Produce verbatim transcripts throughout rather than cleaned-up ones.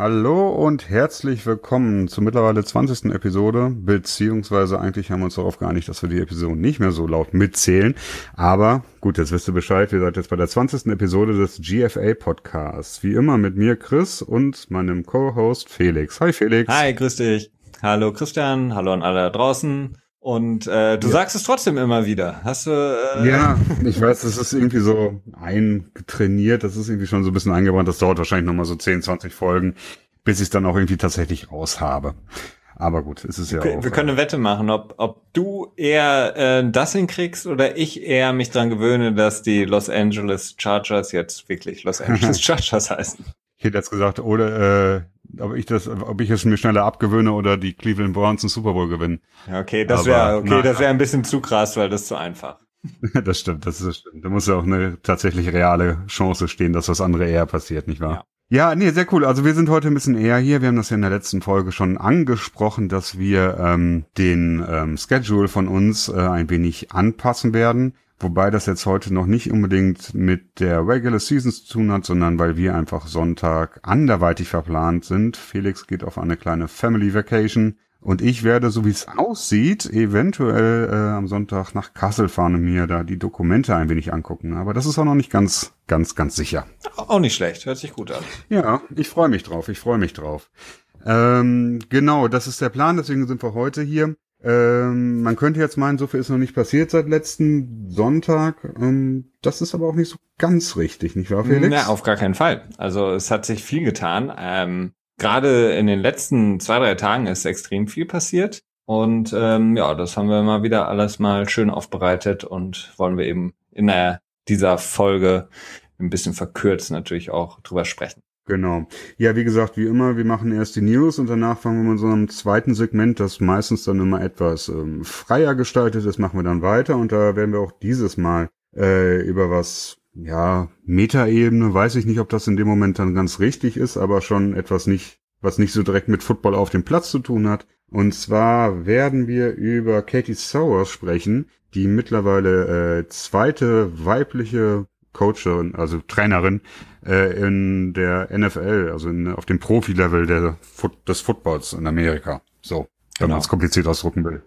Hallo und herzlich willkommen zur mittlerweile zwanzigsten Episode, beziehungsweise eigentlich haben wir uns darauf geeinigt, dass wir die Episode nicht mehr so laut mitzählen, aber gut, jetzt wisst ihr Bescheid, ihr seid jetzt bei der zwanzigsten Episode des G F A-Podcasts, wie immer mit mir Chris und meinem Co-Host Felix. Hi Felix. Hi, grüß dich. Hallo Christian, hallo an alle da draußen. Und äh, du ja. sagst es trotzdem immer wieder. Hast du? Äh ja, ich weiß, das ist irgendwie so eingetrainiert. Das ist irgendwie schon so ein bisschen eingebrannt. Das dauert wahrscheinlich nochmal so zehn, zwanzig Folgen, bis ich es dann auch irgendwie tatsächlich raus habe. Aber gut, es ist ja wir, auch... Wir können eine Wette machen, ob ob du eher äh, das hinkriegst oder ich eher mich dran gewöhne, dass die Los Angeles Chargers jetzt wirklich Los Angeles Chargers heißen. Ich hätte jetzt gesagt, oder äh, ob ich das, ob ich es mir schneller abgewöhne oder die Cleveland Browns den Super Bowl gewinnen. Ja, okay, das wäre okay, na, das wäre ein bisschen zu krass, weil das ist zu einfach. Das stimmt, das ist stimmt. Da muss ja auch eine tatsächlich reale Chance stehen, dass das andere eher passiert, nicht wahr? Ja. Ja, nee, sehr cool. Also wir sind heute ein bisschen eher hier. Wir haben das ja in der letzten Folge schon angesprochen, dass wir ähm, den ähm, Schedule von uns äh, ein wenig anpassen werden. Wobei das jetzt heute noch nicht unbedingt mit der Regular Season zu tun hat, sondern weil wir einfach Sonntag anderweitig verplant sind. Felix geht auf eine kleine Family Vacation und ich werde, so wie es aussieht, eventuell äh, am Sonntag nach Kassel fahren und mir da die Dokumente ein wenig angucken. Aber das ist auch noch nicht ganz, ganz, ganz sicher. Auch nicht schlecht, hört sich gut an. Ja, ich freue mich drauf, ich freue mich drauf. Ähm, genau, das ist der Plan, deswegen sind wir heute hier. Ähm, man könnte jetzt meinen, so viel ist noch nicht passiert seit letzten Sonntag. Ähm, das ist aber auch nicht so ganz richtig, nicht wahr, Felix? Na, auf gar keinen Fall. Also es hat sich viel getan. Ähm, gerade in den letzten zwei, drei Tagen ist extrem viel passiert. Und ähm, ja, das haben wir mal wieder alles mal schön aufbereitet und wollen wir eben in der, dieser Folge ein bisschen verkürzt natürlich auch drüber sprechen. Genau. Ja, wie gesagt, wie immer, wir machen erst die News und danach fangen wir mit so einem zweiten Segment, das meistens dann immer etwas ähm, freier gestaltet ist, machen wir dann weiter und da werden wir auch dieses Mal äh, über was, ja, Metaebene, weiß ich nicht, ob das in dem Moment dann ganz richtig ist, aber schon etwas nicht, was nicht so direkt mit Football auf dem Platz zu tun hat. Und zwar werden wir über Katie Sowers sprechen, die mittlerweile äh, zweite weibliche Coachin, also Trainerin äh, in der N F L, also in, auf dem Profi-Level der, des Footballs in Amerika. So, wenn genau. man es kompliziert ausdrucken will.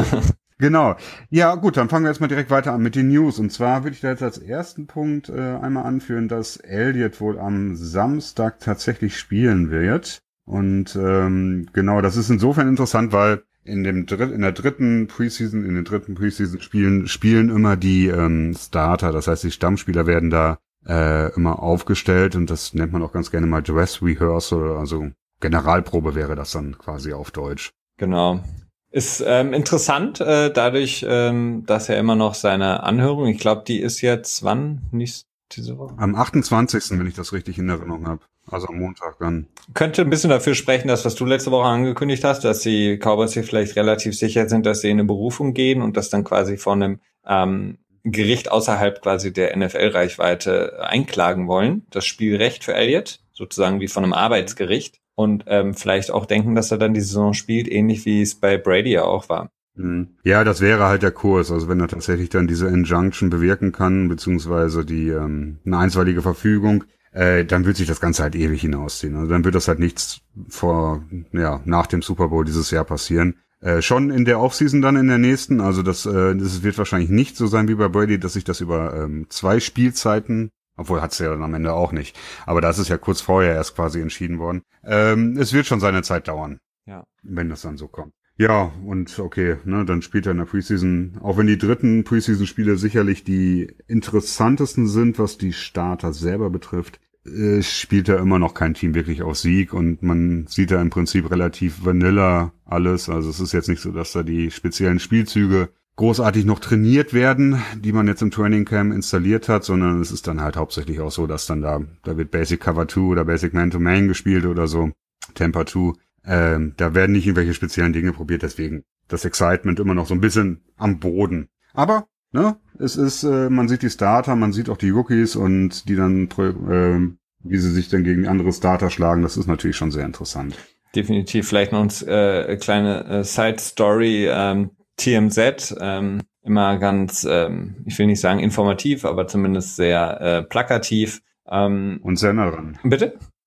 Genau. Ja, gut, dann fangen wir jetzt mal direkt weiter an mit den News. Und zwar würde ich da jetzt als ersten Punkt äh, einmal anführen, dass Elliott wohl am Samstag tatsächlich spielen wird. Und ähm, genau, das ist insofern interessant, weil in dem Dritt, in der dritten Preseason, in den dritten Preseason-Spielen spielen immer die ähm, Starter, das heißt die Stammspieler werden da äh, immer aufgestellt und das nennt man auch ganz gerne mal Dress Rehearsal, also Generalprobe wäre das dann quasi auf Deutsch. Genau. Ist ähm, interessant, äh, dadurch, ähm, dass er immer noch seine Anhörung, ich glaube, die ist jetzt wann? Nicht diese Woche? Am achtundzwanzigsten, wenn ich das richtig in Erinnerung habe. Also am Montag dann. Könnte ein bisschen dafür sprechen, dass was du letzte Woche angekündigt hast, dass die Cowboys hier vielleicht relativ sicher sind, dass sie in eine Berufung gehen und das dann quasi von einem ähm, Gericht außerhalb quasi der N F L-Reichweite einklagen wollen. Das Spielrecht für Elliott, sozusagen wie von einem Arbeitsgericht. Und ähm, vielleicht auch denken, dass er dann die Saison spielt, ähnlich wie es bei Brady ja auch war. Ja, das wäre halt der Kurs. Also wenn er tatsächlich dann diese Injunction bewirken kann, beziehungsweise die ähm, eine einstweilige Verfügung, äh, dann wird sich das Ganze halt ewig hinausziehen. Also dann wird das halt nichts vor, ja, nach dem Super Bowl dieses Jahr passieren. Äh, schon in der Offseason dann in der nächsten. Also das, äh, das wird wahrscheinlich nicht so sein wie bei Brady, dass sich das über ähm, zwei Spielzeiten, obwohl hat's ja dann am Ende auch nicht. Aber das ist ja kurz vorher erst quasi entschieden worden. Ähm, es wird schon seine Zeit dauern. Ja. Wenn das dann so kommt. Ja, und okay, ne, dann spielt er in der Preseason, auch wenn die dritten Preseason-Spiele sicherlich die interessantesten sind, was die Starter selber betrifft, äh, spielt er immer noch kein Team wirklich auf Sieg und man sieht da im Prinzip relativ vanilla alles. Also es ist jetzt nicht so, dass da die speziellen Spielzüge großartig noch trainiert werden, die man jetzt im Training Camp installiert hat, sondern es ist dann halt hauptsächlich auch so, dass dann da, da wird Basic Cover zwei oder Basic Man-to-Man gespielt oder so, Temper zwei. Ähm, da werden nicht irgendwelche speziellen Dinge probiert, deswegen das Excitement immer noch so ein bisschen am Boden. Aber, ne, es ist, äh, man sieht die Starter, man sieht auch die Rookies und die dann, äh, wie sie sich dann gegen andere Starter schlagen, das ist natürlich schon sehr interessant. Definitiv, vielleicht noch eine äh, kleine äh, Side-Story, ähm, T M Z, ähm, immer ganz, ähm, ich will nicht sagen informativ, aber zumindest sehr äh, plakativ. Ähm, und sehr nah dran. Bitte?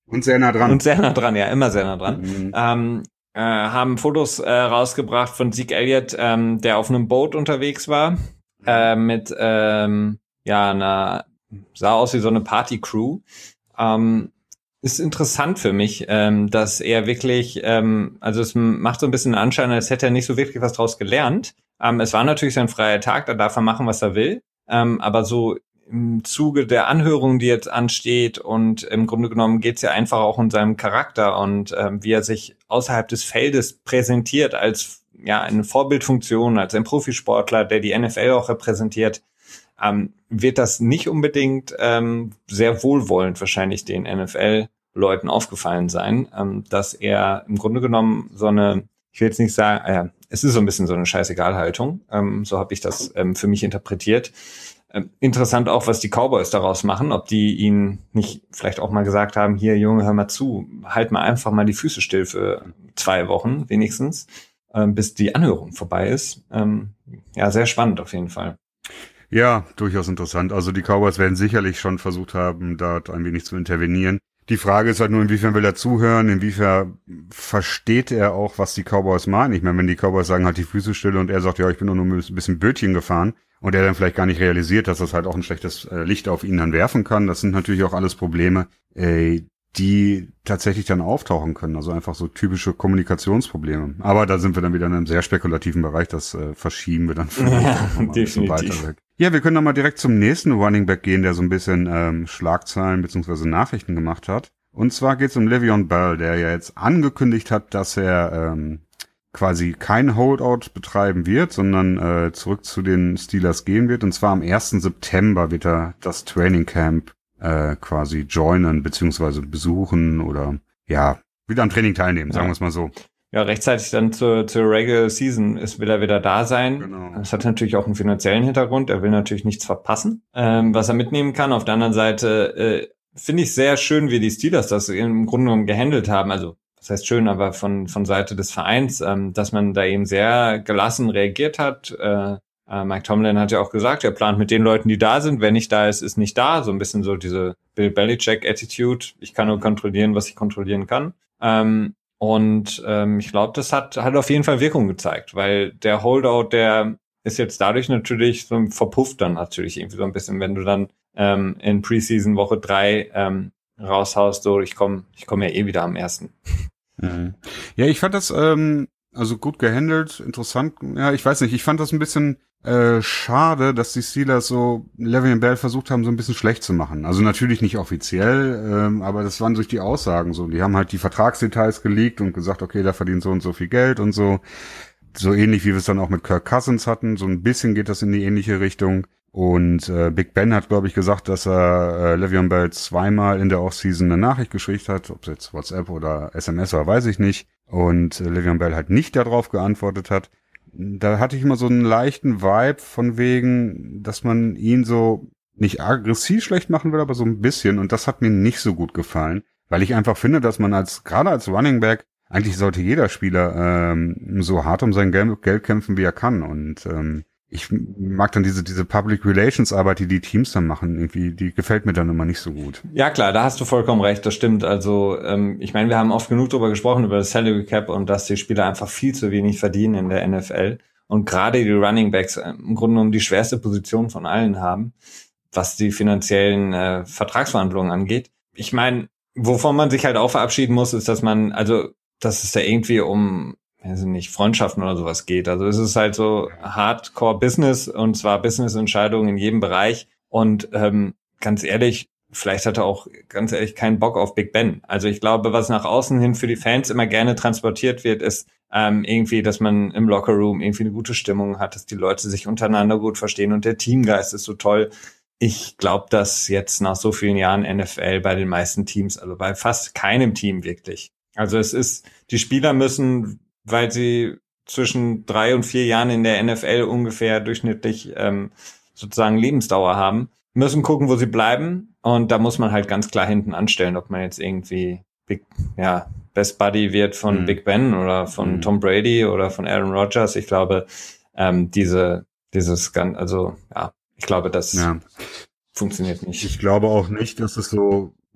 Und sehr nah dran. Und sehr nah dran, ja, immer sehr nah dran. Mhm. Ähm, äh, haben Fotos äh, rausgebracht von Zeke Elliott, ähm, der auf einem Boot unterwegs war, äh, mit, ähm, ja, einer, sah aus wie so eine Party-Crew. Ähm, ist interessant für mich, ähm, dass er wirklich, ähm, also es macht so ein bisschen den Anschein, als hätte er nicht so wirklich was draus gelernt. Ähm, es war natürlich sein freier Tag, da darf er machen, was er will. Ähm, aber so im Zuge der Anhörung, die jetzt ansteht, und im Grunde genommen geht's ja einfach auch um seinen Charakter und ähm, wie er sich außerhalb des Feldes präsentiert als ja eine Vorbildfunktion, als ein Profisportler, der die N F L auch repräsentiert, ähm, wird das nicht unbedingt ähm, sehr wohlwollend wahrscheinlich den N F L-Leuten aufgefallen sein, ähm, dass er im Grunde genommen so eine, ich will jetzt nicht sagen, äh, es ist so ein bisschen so eine Scheißegal-Haltung, ähm, so habe ich das ähm, für mich interpretiert. Ähm, interessant auch, was die Cowboys daraus machen, ob die ihn nicht vielleicht auch mal gesagt haben, hier Junge, hör mal zu, halt mal einfach mal die Füße still für zwei Wochen wenigstens, ähm, bis die Anhörung vorbei ist. Ähm, ja, sehr spannend auf jeden Fall. Ja, durchaus interessant. Also die Cowboys werden sicherlich schon versucht haben, dort ein wenig zu intervenieren. Die Frage ist halt nur, inwiefern will er zuhören, inwiefern versteht er auch, was die Cowboys meinen. Ich meine, wenn die Cowboys sagen, halt die Füße still und er sagt, ja, ich bin nur ein bisschen Bötchen gefahren und er dann vielleicht gar nicht realisiert, dass das halt auch ein schlechtes äh, Licht auf ihn dann werfen kann. Das sind natürlich auch alles Probleme, äh, die tatsächlich dann auftauchen können. Also einfach so typische Kommunikationsprobleme. Aber da sind wir dann wieder in einem sehr spekulativen Bereich. Das äh, verschieben wir dann vielleicht ja, noch mal ein bisschen weiter weg. Ja, wir können dann mal direkt zum nächsten Running Back gehen, der so ein bisschen ähm, Schlagzeilen bzw. Nachrichten gemacht hat. Und zwar geht es um Le'Veon Bell, der ja jetzt angekündigt hat, dass er ähm, quasi kein Holdout betreiben wird, sondern äh, zurück zu den Steelers gehen wird. Und zwar am ersten September wird er das Training Camp äh, quasi joinen bzw. besuchen oder ja, wieder am Training teilnehmen, sagen ja. wir es mal so. Ja, rechtzeitig dann zur, zur Regular Season ist, will er wieder da sein. Genau. Das hat natürlich auch einen finanziellen Hintergrund. Er will natürlich nichts verpassen, ähm, was er mitnehmen kann. Auf der anderen Seite äh, finde ich sehr schön, wie die Steelers das im Grunde genommen gehandelt haben. Also, das heißt schön, aber von von Seite des Vereins, ähm, dass man da eben sehr gelassen reagiert hat. Äh, äh, Mike Tomlin hat ja auch gesagt, er plant mit den Leuten, die da sind. Wer nicht da ist, ist nicht da. So ein bisschen so diese Bill Belichick-Attitude. Ich kann nur kontrollieren, was ich kontrollieren kann. Ähm, Und ähm, ich glaube, das hat hat auf jeden Fall Wirkung gezeigt, weil der Holdout, der ist jetzt dadurch natürlich so verpufft dann natürlich irgendwie so ein bisschen, wenn du dann ähm, in Preseason Woche drei ähm, raushaust, so ich komme ich komme ja eh wieder am ersten. Mhm. Ja, ich fand das ähm, also gut gehandelt, interessant. Ja, ich weiß nicht, ich fand das ein bisschen äh, schade, dass die Steelers so Le'Veon Bell versucht haben, so ein bisschen schlecht zu machen. Also natürlich nicht offiziell, ähm, aber das waren durch die Aussagen so. Die haben halt die Vertragsdetails geleakt und gesagt, okay, da verdient so und so viel Geld und so. So ähnlich, wie wir es dann auch mit Kirk Cousins hatten. So ein bisschen geht das in die ähnliche Richtung. Und äh, Big Ben hat, glaube ich, gesagt, dass er äh, Le'Veon Bell zweimal in der Offseason eine Nachricht geschickt hat. Ob es jetzt WhatsApp oder S M S war, weiß ich nicht. Und äh, Le'Veon Bell halt nicht darauf geantwortet hat. Da hatte ich immer so einen leichten Vibe von wegen, dass man ihn so nicht aggressiv schlecht machen will, aber so ein bisschen. Und das hat mir nicht so gut gefallen, weil ich einfach finde, dass man als gerade als Running Back, eigentlich sollte jeder Spieler ähm, so hart um sein Geld, Geld kämpfen, wie er kann. Und ähm, ich mag dann diese diese Public Relations Arbeit, die die Teams dann machen, irgendwie, die gefällt mir dann immer nicht so gut. Ja klar, da hast du vollkommen recht, das stimmt. Also ähm, ich meine, wir haben oft genug darüber gesprochen, über das Salary Cap und dass die Spieler einfach viel zu wenig verdienen in der N F L und gerade die Running Backs im Grunde genommen die schwerste Position von allen haben, was die finanziellen äh, Vertragsverhandlungen angeht. Ich meine, wovon man sich halt auch verabschieden muss, ist, dass man, also dass es da irgendwie um also nicht Freundschaften oder sowas geht. Also es ist halt so Hardcore-Business und zwar Business-Entscheidungen in jedem Bereich. Und ähm, ganz ehrlich, vielleicht hat er auch ganz ehrlich keinen Bock auf Big Ben. Also ich glaube, was nach außen hin für die Fans immer gerne transportiert wird, ist ähm, irgendwie, dass man im Lockerroom irgendwie eine gute Stimmung hat, dass die Leute sich untereinander gut verstehen und der Teamgeist ist so toll. Ich glaube, dass jetzt nach so vielen Jahren N F L bei den meisten Teams, also bei fast keinem Team wirklich. Also es ist, die Spieler müssen, weil sie zwischen drei und vier Jahren in der N F L ungefähr durchschnittlich ähm, sozusagen Lebensdauer haben, müssen gucken, wo sie bleiben. Und da muss man halt ganz klar hinten anstellen, ob man jetzt irgendwie Big, ja, Best Buddy wird von mhm. Big Ben oder von mhm. Tom Brady oder von Aaron Rodgers. Ich glaube, ähm, diese, dieses, also ja, ich glaube, das ja. funktioniert nicht. Ich glaube auch nicht, dass es so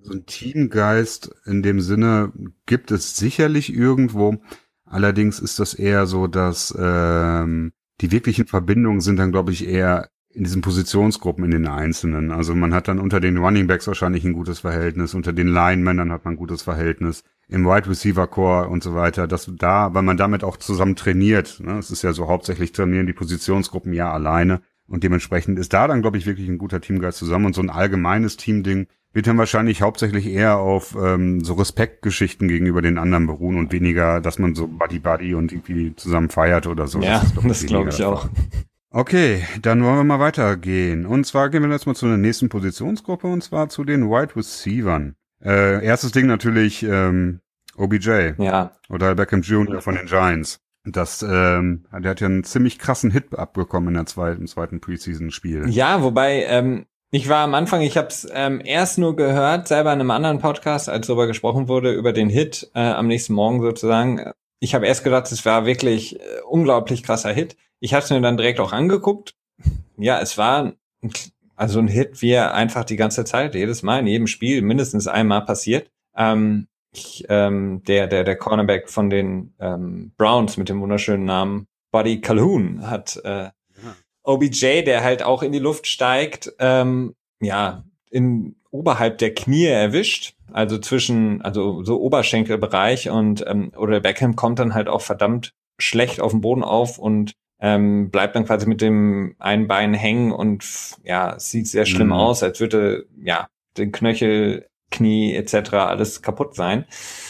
So ein Teamgeist in dem Sinne gibt es sicherlich irgendwo. Allerdings ist das eher so, dass ähm, die wirklichen Verbindungen sind dann, glaube ich, eher in diesen Positionsgruppen in den Einzelnen. Also man hat dann unter den Running Backs wahrscheinlich ein gutes Verhältnis, unter den Linemännern hat man ein gutes Verhältnis, im Wide Receiver Core und so weiter. Das da, weil man damit auch zusammen trainiert. Ne? Es ist ja so, hauptsächlich trainieren die Positionsgruppen ja alleine. Und dementsprechend ist da dann, glaube ich, wirklich ein guter Teamgeist zusammen. Und so ein allgemeines Teamding wird dann wahrscheinlich hauptsächlich eher auf ähm, so Respektgeschichten gegenüber den anderen beruhen und weniger, dass man so Buddy-Buddy und irgendwie zusammen feiert oder so. Ja, das, das glaube ich auch. Okay, dann wollen wir mal weitergehen. Und zwar gehen wir jetzt mal zu der nächsten Positionsgruppe, und zwar zu den Wide Receivern. Äh, erstes Ding natürlich ähm, O B J. Ja. Oder Beckham Junior von den Giants. Das, ähm, der hat ja einen ziemlich krassen Hit abbekommen in der zweiten, im zweiten Preseason-Spiel. Ja, wobei, ähm, ich war am Anfang, ich habe es ähm, erst nur gehört, selber in einem anderen Podcast, als darüber gesprochen wurde, über den Hit äh, am nächsten Morgen sozusagen. Ich habe erst gedacht, es war wirklich äh, unglaublich krasser Hit. Ich habe es mir dann direkt auch angeguckt. Ja, es war ein, also ein Hit, wie er einfach die ganze Zeit, jedes Mal, in jedem Spiel mindestens einmal passiert. Ähm, ich, ähm, der, der, der Cornerback von den ähm, Browns mit dem wunderschönen Namen Buddy Calhoun hat äh, ja. O B J, der halt auch in die Luft steigt, ähm, ja, in oberhalb der Knie erwischt, also zwischen, also so Oberschenkelbereich, und ähm, oder Beckham kommt dann halt auch verdammt schlecht auf dem Boden auf und ähm, bleibt dann quasi mit dem einen Bein hängen und ja, es sieht sehr schlimm mhm. aus, als würde ja den Knöchel, Knie et cetera alles kaputt sein.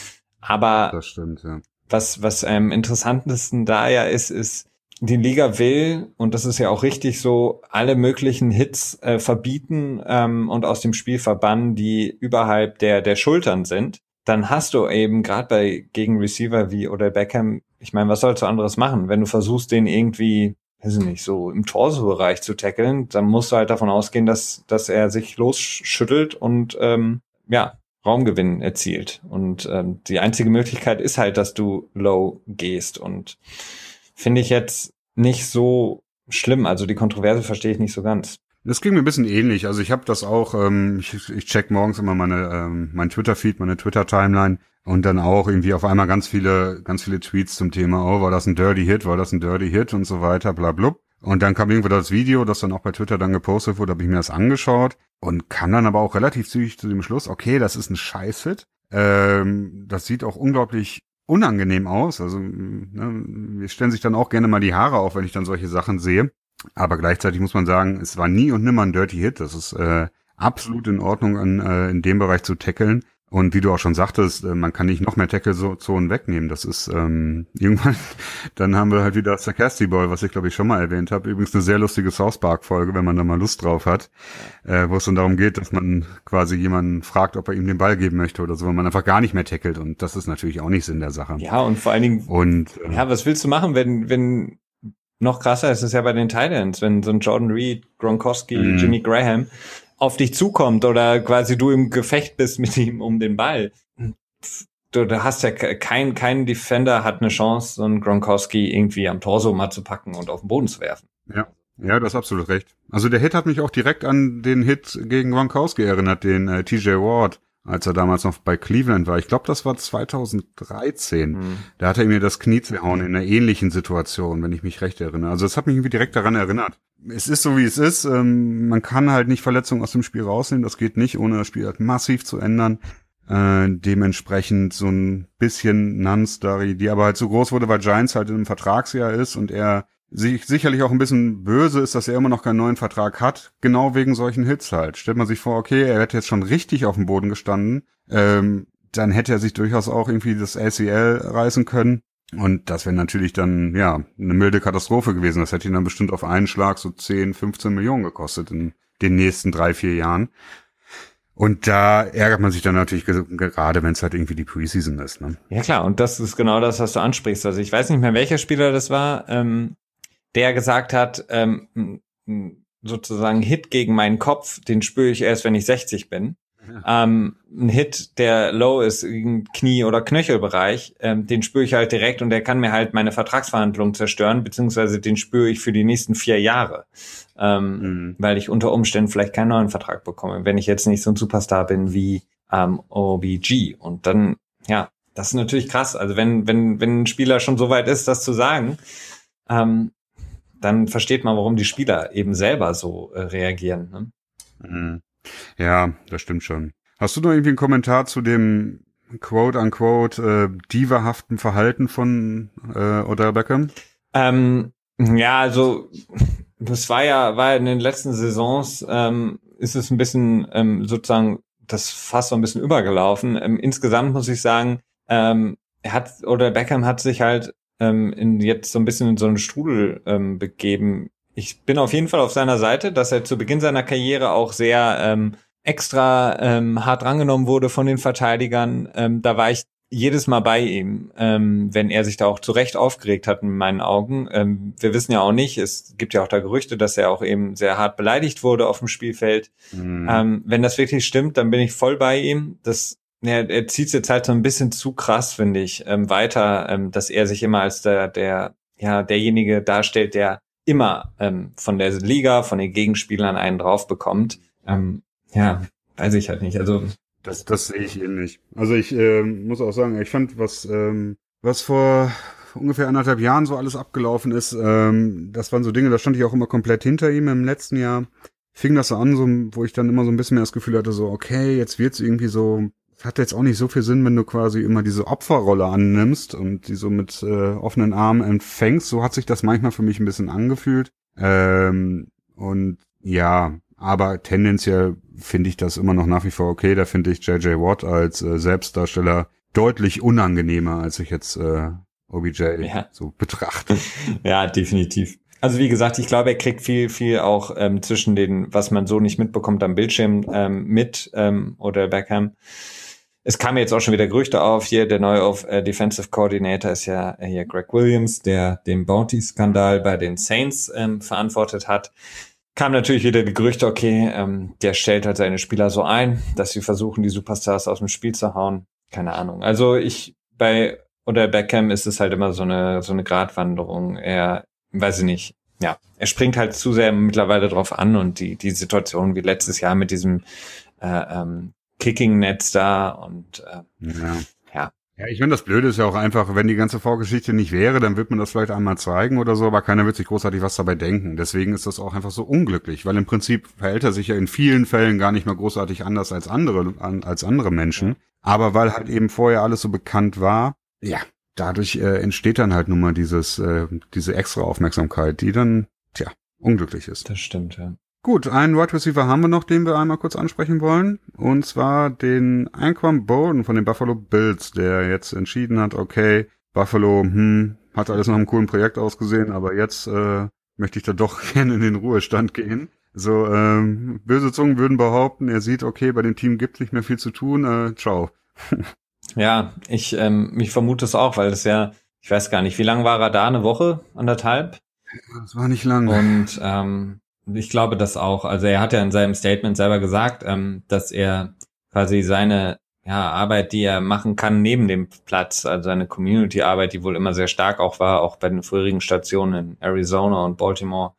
Aber das stimmt, ja. was was am ähm, interessantesten da ja ist, ist, die Liga will, und das ist ja auch richtig so, alle möglichen Hits äh, verbieten ähm, und aus dem Spiel verbannen, die überhalb der der Schultern sind. Dann hast du eben gerade bei gegen Receiver wie oder Beckham, ich meine, was sollst du anderes machen? Wenn du versuchst, den irgendwie, weiß ich nicht, so im Torso-Bereich zu tackeln, dann musst du halt davon ausgehen, dass dass er sich losschüttelt und ähm, ja, Raumgewinn erzielt. Und ähm, die einzige Möglichkeit ist halt, dass du low gehst. Und finde ich jetzt nicht so schlimm. Also die Kontroverse verstehe ich nicht so ganz. Das ging mir ein bisschen ähnlich. Also ich habe das auch, ähm, ich, ich check morgens immer meine ähm, mein Twitter-Feed, meine Twitter-Timeline und dann auch irgendwie auf einmal ganz viele ganz viele Tweets zum Thema, oh, war das ein Dirty Hit, war das ein Dirty Hit und so weiter, bla blub. Und dann kam irgendwo das Video, das dann auch bei Twitter dann gepostet wurde, habe ich mir das angeschaut und kam dann aber auch relativ zügig zu dem Schluss, okay, das ist ein Scheiß-Hit. Ähm, das sieht auch unglaublich unangenehm aus. Also ne, wir stellen sich dann auch gerne mal die Haare auf, wenn ich dann solche Sachen sehe. Aber gleichzeitig muss man sagen, es war nie und nimmer ein Dirty Hit. Das ist äh, absolut in Ordnung, an, äh, in dem Bereich zu tackeln. Und wie du auch schon sagtest, äh, man kann nicht noch mehr Tackle-Zonen wegnehmen. Das ist ähm, irgendwann, dann haben wir halt wieder Sarcastic Ball, was ich glaube ich schon mal erwähnt habe. Übrigens eine sehr lustige South Park-Folge, wenn man da mal Lust drauf hat, äh, wo es dann darum geht, dass man quasi jemanden fragt, ob er ihm den Ball geben möchte oder so, wenn man einfach gar nicht mehr tackelt. Und das ist natürlich auch nicht Sinn der Sache. Ja, und vor allen Dingen, und äh, ja, was willst du machen, wenn, wenn noch krasser ist es ja bei den Titans, wenn so ein Jordan Reed, Gronkowski, mm. Jimmy Graham auf dich zukommt oder quasi du im Gefecht bist mit ihm um den Ball. Du, du hast ja kein, kein Defender hat eine Chance, so einen Gronkowski irgendwie am Torso mal zu packen und auf den Boden zu werfen. Ja, ja, das ist absolut recht. Also der Hit hat mich auch direkt an den Hit gegen Gronkowski erinnert, den äh, T J Ward, als er damals noch bei Cleveland war. Ich glaube, das war zweitausenddreizehn. Mhm. Da hat er mir das Knie zerhauen in einer ähnlichen Situation, wenn ich mich recht erinnere. Also das hat mich irgendwie direkt daran erinnert. Es ist so, wie es ist. Ähm, man kann halt nicht Verletzungen aus dem Spiel rausnehmen. Das geht nicht, ohne das Spiel halt massiv zu ändern. Äh, dementsprechend so ein bisschen Non-Story, die aber halt so groß wurde, weil Giants halt in einem Vertragsjahr ist und er sich sicherlich auch ein bisschen böse ist, dass er immer noch keinen neuen Vertrag hat, genau wegen solchen Hits halt. Stellt man sich vor, okay, er hätte jetzt schon richtig auf dem Boden gestanden, ähm, dann hätte er sich durchaus auch irgendwie das A C L reißen können. Und das wäre natürlich dann, ja, eine milde Katastrophe gewesen. Das hätte ihn dann bestimmt auf einen Schlag so zehn, fünfzehn Millionen gekostet in den nächsten drei, vier Jahren. Und da ärgert man sich dann natürlich gerade, wenn es halt irgendwie die Preseason ist. Ne? Ja klar, und das ist genau das, was du ansprichst. Also ich weiß nicht mehr, welcher Spieler das war, ähm, der gesagt hat, ähm, sozusagen Hit gegen meinen Kopf, den spüre ich erst, wenn ich sechzig bin. Ja. Ähm, ein Hit, der low ist, im Knie- oder Knöchelbereich, ähm, den spüre ich halt direkt und der kann mir halt meine Vertragsverhandlungen zerstören, beziehungsweise den spüre ich für die nächsten vier Jahre, ähm, mhm. weil ich unter Umständen vielleicht keinen neuen Vertrag bekomme, wenn ich jetzt nicht so ein Superstar bin wie ähm, O B G. Und dann, ja, das ist natürlich krass. Also wenn, wenn, wenn ein Spieler schon so weit ist, das zu sagen, ähm, dann versteht man, warum die Spieler eben selber so äh, reagieren. Ne? Mhm. Ja, das stimmt schon. Hast du noch irgendwie einen Kommentar zu dem quote-unquote äh, divahaften Verhalten von äh, Odell Beckham? Ähm, ja, also das war ja, war in den letzten Saisons ähm, ist es ein bisschen ähm, sozusagen das Fass so ein bisschen übergelaufen. Ähm, insgesamt muss ich sagen, ähm, er hat oder Beckham hat sich halt ähm, in jetzt so ein bisschen in so einen Strudel ähm, begeben. Ich bin auf jeden Fall auf seiner Seite, dass er zu Beginn seiner Karriere auch sehr ähm, extra ähm, hart rangenommen wurde von den Verteidigern. Ähm, da war ich jedes Mal bei ihm, ähm, wenn er sich da auch zu Recht aufgeregt hat in meinen Augen. Ähm, wir wissen ja auch nicht, es gibt ja auch da Gerüchte, dass er auch eben sehr hart beleidigt wurde auf dem Spielfeld. Mhm. Ähm, wenn das wirklich stimmt, dann bin ich voll bei ihm. Das, ja, er zieht es jetzt halt so ein bisschen zu krass, finde ich, ähm, weiter, ähm, dass er sich immer als der, der, ja, derjenige darstellt, der immer ähm, von der Liga, von den Gegenspielern einen drauf bekommt. Ähm, ja, weiß ich halt nicht. Also Das, das sehe ich ähnlich. Also ich äh, muss auch sagen, ich fand, was, ähm, was vor ungefähr anderthalb Jahren so alles abgelaufen ist, ähm, das waren so Dinge, da stand ich auch immer komplett hinter ihm. Im letzten Jahr fing das so an, so, wo ich dann immer so ein bisschen mehr das Gefühl hatte, so, okay, jetzt wird's irgendwie so, es hat jetzt auch nicht so viel Sinn, wenn du quasi immer diese Opferrolle annimmst und die so mit äh, offenen Armen empfängst. So hat sich das manchmal für mich ein bisschen angefühlt. Ähm, und ja, aber tendenziell finde ich das immer noch nach wie vor okay. Da finde ich J J Watt als äh, Selbstdarsteller deutlich unangenehmer, als ich jetzt äh, O B J ja. so betrachte. Ja, definitiv. Also wie gesagt, ich glaube, er kriegt viel, viel auch ähm, zwischen den, was man so nicht mitbekommt am Bildschirm ähm, mit ähm, oder Beckham. Es kam jetzt auch schon wieder Gerüchte auf, hier der neue auf, äh, Defensive Coordinator ist ja äh, hier Greg Williams, der den Bounty-Skandal bei den Saints ähm, verantwortet hat. Kam natürlich wieder die Gerüchte, okay, ähm, der stellt halt seine Spieler so ein, dass sie versuchen, die Superstars aus dem Spiel zu hauen. Keine Ahnung. Also ich, bei oder Beckham ist es halt immer so eine so eine Gratwanderung. Er, weiß ich nicht, ja, er springt halt zu sehr mittlerweile drauf an und die die Situation wie letztes Jahr mit diesem äh, ähm, Kicking-Netz da und äh, ja. ja. Ja, ich finde, das Blöde ist ja auch einfach, wenn die ganze Vorgeschichte nicht wäre, dann wird man das vielleicht einmal zeigen oder so, aber keiner wird sich großartig was dabei denken. Deswegen ist das auch einfach so unglücklich, weil im Prinzip verhält er sich ja in vielen Fällen gar nicht mal großartig anders als andere, als andere Menschen. Aber weil halt eben vorher alles so bekannt war, ja, dadurch äh, entsteht dann halt nun mal dieses, äh, diese extra Aufmerksamkeit, die dann, tja, unglücklich ist. Das stimmt, ja. Gut, einen Wide Receiver haben wir noch, den wir einmal kurz ansprechen wollen. Und zwar den Anquan Boldin von den Buffalo Bills, der jetzt entschieden hat, okay, Buffalo, hm, hat alles nach einem coolen Projekt ausgesehen, aber jetzt äh, möchte ich da doch gerne in den Ruhestand gehen. So, ähm, böse Zungen würden behaupten, er sieht, okay, bei dem Team gibt es nicht mehr viel zu tun, äh, ciao. Ja, ich, ähm, ich vermute es auch, weil das ja, ich weiß gar nicht, wie lange war er da? Eine Woche? Anderthalb? Das war nicht lang. Und ähm, ich glaube das auch. Also er hat ja in seinem Statement selber gesagt, ähm, dass er quasi seine ja, Arbeit, die er machen kann neben dem Platz, also seine Community-Arbeit, die wohl immer sehr stark auch war, auch bei den vorherigen Stationen in Arizona und Baltimore,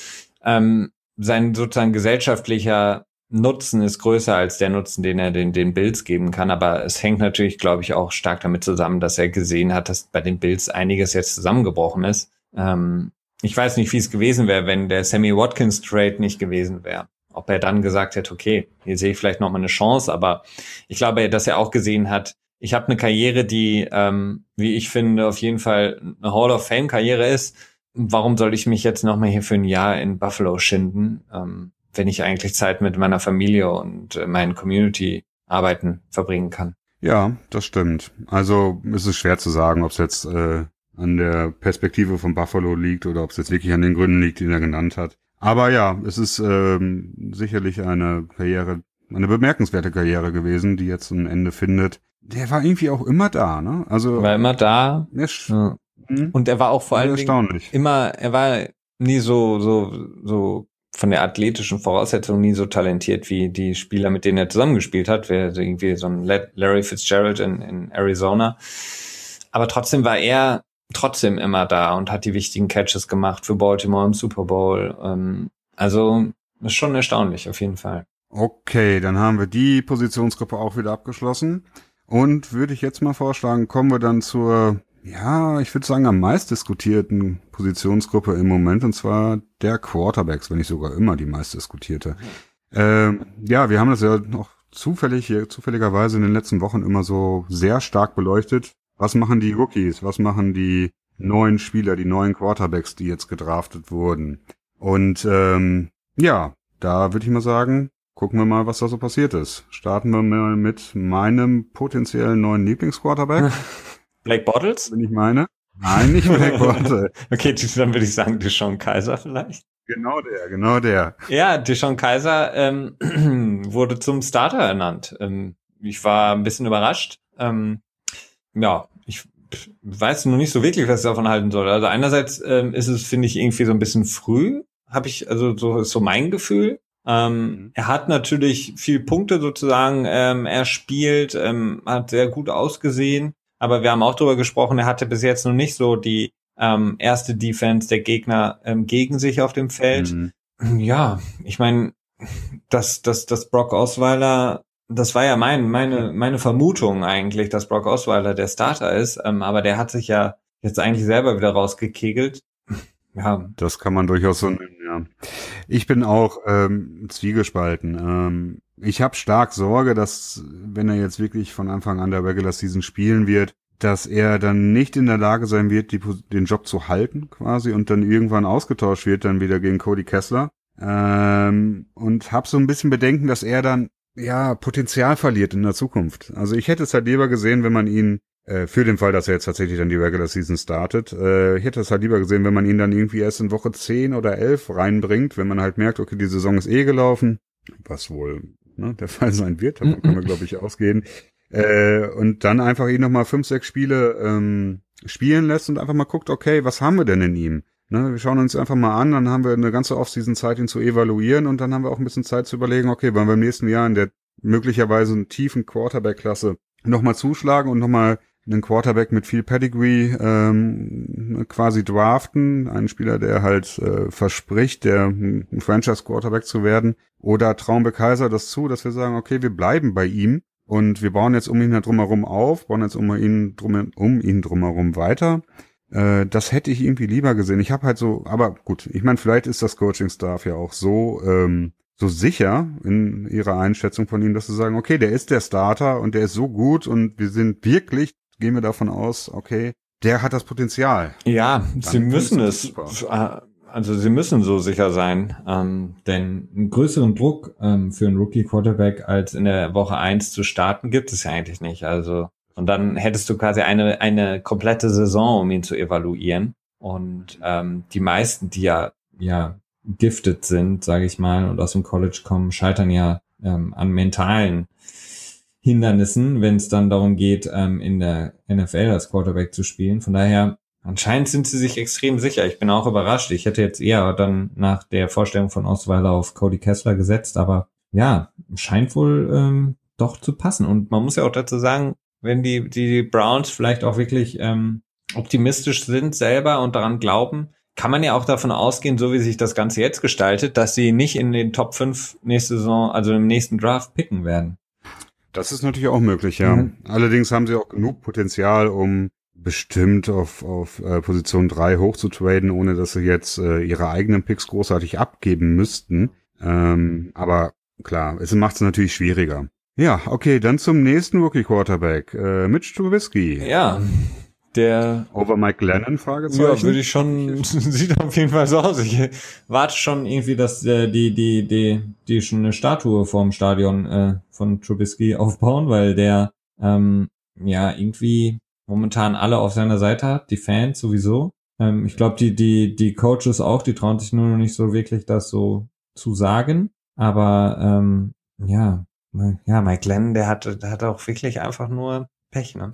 ähm, sein sozusagen gesellschaftlicher Nutzen ist größer als der Nutzen, den er den, den Bills geben kann. Aber es hängt natürlich, glaube ich, auch stark damit zusammen, dass er gesehen hat, dass bei den Bills einiges jetzt zusammengebrochen ist. Ähm, Ich weiß nicht, wie es gewesen wäre, wenn der Sammy Watkins Trade nicht gewesen wäre. Ob er dann gesagt hätte, okay, hier sehe ich vielleicht noch mal eine Chance, aber ich glaube, dass er auch gesehen hat, ich habe eine Karriere, die, ähm, wie ich finde, auf jeden Fall eine Hall of Fame Karriere ist. Warum soll ich mich jetzt noch mal hier für ein Jahr in Buffalo schinden, ähm, wenn ich eigentlich Zeit mit meiner Familie und äh, meinen Community-Arbeiten verbringen kann? Ja, das stimmt. Also es ist schwer zu sagen, ob es jetzt äh an der Perspektive von Buffalo liegt oder ob es jetzt wirklich an den Gründen liegt, die er genannt hat. Aber ja, es ist ähm, sicherlich eine Karriere, eine bemerkenswerte Karriere gewesen, die jetzt ein Ende findet. Der war irgendwie auch immer da, ne? Also war immer da. Ja. Und er war auch vor allem immer, er war nie so so so von der athletischen Voraussetzung nie so talentiert wie die Spieler, mit denen er zusammengespielt hat. Wie irgendwie so ein Larry Fitzgerald in, in Arizona. Aber trotzdem war er trotzdem immer da und hat die wichtigen Catches gemacht für Baltimore im Super Bowl. Ähm, also ist schon erstaunlich, auf jeden Fall. Okay, dann haben wir die Positionsgruppe auch wieder abgeschlossen. Und würde ich jetzt mal vorschlagen, kommen wir dann zur, ja, ich würde sagen, am meist diskutierten Positionsgruppe im Moment, und zwar der Quarterbacks, wenn nicht sogar immer die meist diskutierte. Ähm, ja, wir haben das ja noch zufällig, zufälligerweise in den letzten Wochen immer so sehr stark beleuchtet. Was machen die Rookies? Was machen die neuen Spieler, die neuen Quarterbacks, die jetzt gedraftet wurden? Und ähm, ja, da würde ich mal sagen, gucken wir mal, was da so passiert ist. Starten wir mal mit meinem potenziellen neuen Lieblingsquarterback. Blake Bortles? Wenn ich meine. Nein, nicht Blake Bortles. Okay, dann würde ich sagen DeShone Kizer vielleicht. Genau der, genau der. Ja, DeShone Kizer ähm, wurde zum Starter ernannt. Ähm, ich war ein bisschen überrascht. Ähm, ja, ich weiß noch nicht so wirklich, was ich davon halten soll. Also einerseits ähm, ist es, finde ich, irgendwie so ein bisschen früh. Habe ich, also so ist so mein Gefühl. Ähm, mhm. Er hat natürlich viel Punkte sozusagen ähm, erspielt, ähm, hat sehr gut ausgesehen. Aber wir haben auch darüber gesprochen, er hatte bis jetzt noch nicht so die ähm, erste Defense der Gegner ähm, gegen sich auf dem Feld. Mhm. Ja, ich meine, dass, dass, dass Brock Osweiler, das war ja mein, meine, meine Vermutung eigentlich, dass Brock Osweiler der Starter ist, ähm, aber der hat sich ja jetzt eigentlich selber wieder rausgekegelt. Ja. Das kann man durchaus so nennen, ja. Ich bin auch ähm, zwiegespalten. Ähm, ich habe stark Sorge, dass, wenn er jetzt wirklich von Anfang an der Regular Season spielen wird, dass er dann nicht in der Lage sein wird, die, den Job zu halten quasi und dann irgendwann ausgetauscht wird, dann wieder gegen Cody Kessler. Ähm, und habe so ein bisschen Bedenken, dass er dann ja Potenzial verliert in der Zukunft. Also ich hätte es halt lieber gesehen, wenn man ihn äh, für den Fall, dass er jetzt tatsächlich dann die Regular Season startet, äh, ich hätte es halt lieber gesehen, wenn man ihn dann irgendwie erst in Woche zehn oder elf reinbringt, wenn man halt merkt, okay, die Saison ist eh gelaufen, was wohl ne, der Fall sein wird, davon können wir, glaube ich, ausgehen. Äh, und dann einfach ihn nochmal fünf, sechs Spiele ähm, spielen lässt und einfach mal guckt, okay, was haben wir denn in ihm? Ne, wir schauen uns einfach mal an, dann haben wir eine ganze Offseason-Zeit, ihn zu evaluieren und dann haben wir auch ein bisschen Zeit zu überlegen, okay, wollen wir im nächsten Jahr in der möglicherweise einen tiefen Quarterback-Klasse nochmal zuschlagen und nochmal einen Quarterback mit viel Pedigree ähm, quasi draften, einen Spieler, der halt äh, verspricht, der ein Franchise-Quarterback zu werden, oder trauen wir Kizer das zu, dass wir sagen, okay, wir bleiben bei ihm und wir bauen jetzt um ihn drumherum auf, bauen jetzt um ihn drum, um ihn drumherum weiter. Äh, das hätte ich irgendwie lieber gesehen. Ich habe halt so, aber gut, ich meine, vielleicht ist das Coaching-Staff ja auch so ähm, so sicher in ihrer Einschätzung von ihm, dass sie sagen, okay, der ist der Starter und der ist so gut und wir sind wirklich, gehen wir davon aus, okay, der hat das Potenzial. Ja, Dann sie müssen es, super. also sie müssen so sicher sein, ähm, denn einen größeren Druck ähm, für einen Rookie-Quarterback als in der Woche eins zu starten gibt es ja eigentlich nicht. Also und dann hättest du quasi eine eine komplette Saison, um ihn zu evaluieren. Und ähm, die meisten, die ja ja gifted sind, sage ich mal, und aus dem College kommen, scheitern ja ähm, an mentalen Hindernissen, wenn es dann darum geht, ähm, in der N F L als Quarterback zu spielen. Von daher, anscheinend sind sie sich extrem sicher. Ich bin auch überrascht. Ich hätte jetzt eher dann nach der Vorstellung von Osweiler auf Cody Kessler gesetzt, aber ja, scheint wohl ähm, doch zu passen. Und man muss ja auch dazu sagen, wenn die die Browns vielleicht auch wirklich ähm, optimistisch sind selber und daran glauben, kann man ja auch davon ausgehen, so wie sich das Ganze jetzt gestaltet, dass sie nicht in den Top fünf nächste Saison, also im nächsten Draft picken werden. Das ist natürlich auch möglich, ja. Mhm. Allerdings haben sie auch genug Potenzial, um bestimmt auf auf äh, Position drei hochzutraden, ohne dass sie jetzt äh, ihre eigenen Picks großartig abgeben müssten. Ähm, aber klar, es macht es natürlich schwieriger. Ja, okay, dann zum nächsten Rookie-Quarterback. Äh, Mitch Trubisky. Ja, der... Over Mike Glennon, Fragezeichen? Ja, würde ich schon... Sieht auf jeden Fall so aus. Ich warte schon irgendwie, dass äh, die die die die schon eine Statue vorm Stadion äh, von Trubisky aufbauen, weil der ähm, ja irgendwie momentan alle auf seiner Seite hat, die Fans sowieso. Ähm, ich glaube, die die die Coaches auch, die trauen sich nur noch nicht so wirklich, das so zu sagen. Aber ähm, ja... Ja, Mike Glennon, der hat, der hat auch wirklich einfach nur Pech, ne?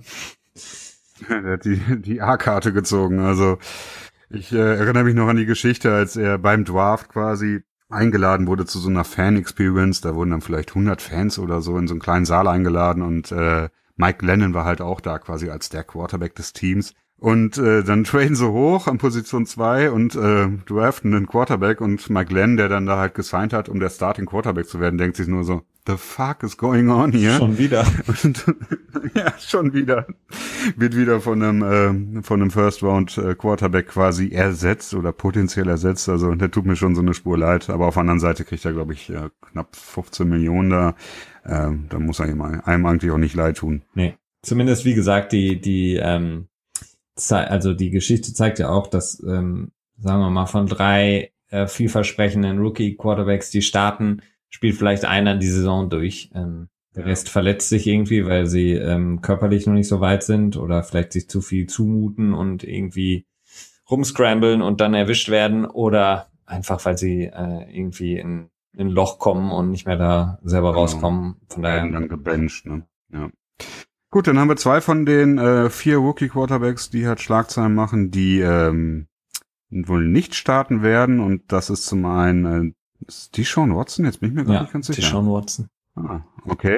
Der hat die, die A-Karte gezogen. Also ich äh, erinnere mich noch an die Geschichte, als er beim Draft quasi eingeladen wurde zu so einer Fan-Experience. Da wurden dann vielleicht hundert Fans oder so in so einen kleinen Saal eingeladen und äh, Mike Glennon war halt auch da quasi als der Quarterback des Teams. Und äh, dann traden sie hoch an Position zwei und äh, draften einen Quarterback und Mike Glenn, der dann da halt gesigned hat, um der Starting Quarterback zu werden, denkt sich nur so, the fuck is going on here? Schon wieder. Und, ja, schon wieder. Wird wieder von einem äh, von einem First Round äh, Quarterback quasi ersetzt oder potenziell ersetzt. Also der tut mir schon so eine Spur leid. Aber auf der anderen Seite kriegt er, glaube ich, äh, knapp fünfzehn Millionen da. Äh, da muss er ihm, einem eigentlich auch nicht leid tun. Nee. Zumindest, wie gesagt, die die ähm also die Geschichte zeigt ja auch, dass, ähm, sagen wir mal, von drei äh, vielversprechenden Rookie-Quarterbacks, die starten, spielt vielleicht einer die Saison durch. Ähm, der Rest verletzt sich irgendwie, weil sie ähm, körperlich noch nicht so weit sind oder vielleicht sich zu viel zumuten und irgendwie rumscramblen und dann erwischt werden oder einfach, weil sie äh, irgendwie in, in ein Loch kommen und nicht mehr da selber Genau. rauskommen. Von daher werden dann gebencht, ne? Ja. Gut, dann haben wir zwei von den äh, vier Rookie-Quarterbacks, die halt Schlagzeilen machen, die ähm, wohl nicht starten werden. Und das ist zum einen äh, ist Deshaun Watson, jetzt bin ich mir gar ja, nicht ganz sicher. Deshaun Watson. Ah, okay.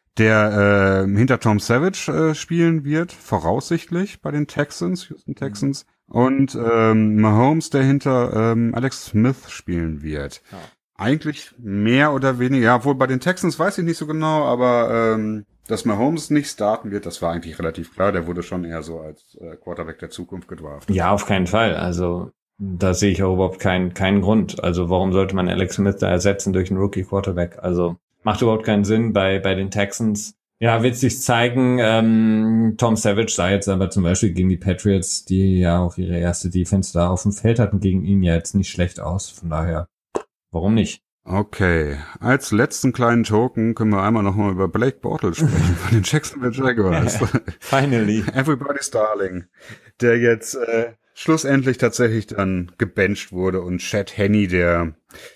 Der äh, hinter Tom Savage äh, spielen wird, voraussichtlich bei den Texans, Houston Texans. Und ähm, Mahomes, der hinter ähm, Alex Smith spielen wird. Ja. Eigentlich mehr oder weniger, ja, wohl bei den Texans weiß ich nicht so genau, aber ähm, dass Mahomes nicht starten wird, das war eigentlich relativ klar. Der wurde schon eher so als äh, Quarterback der Zukunft gedraftet. Ja, auf keinen Fall. Also da sehe ich auch überhaupt keinen keinen Grund. Also warum sollte man Alex Smith da ersetzen durch einen Rookie-Quarterback? Also macht überhaupt keinen Sinn bei bei den Texans. Ja, wird sich zeigen. Ähm, Tom Savage sah jetzt aber zum Beispiel gegen die Patriots, die ja auch ihre erste Defense da auf dem Feld hatten, gegen ihn ja jetzt nicht schlecht aus. Von daher, warum nicht? Okay, als letzten kleinen Token können wir einmal nochmal über Blake Bortles sprechen von den Jacksonville Jaguars. Finally. Everybody's Darling, der jetzt äh, schlussendlich tatsächlich dann gebencht wurde und Chad Henne, der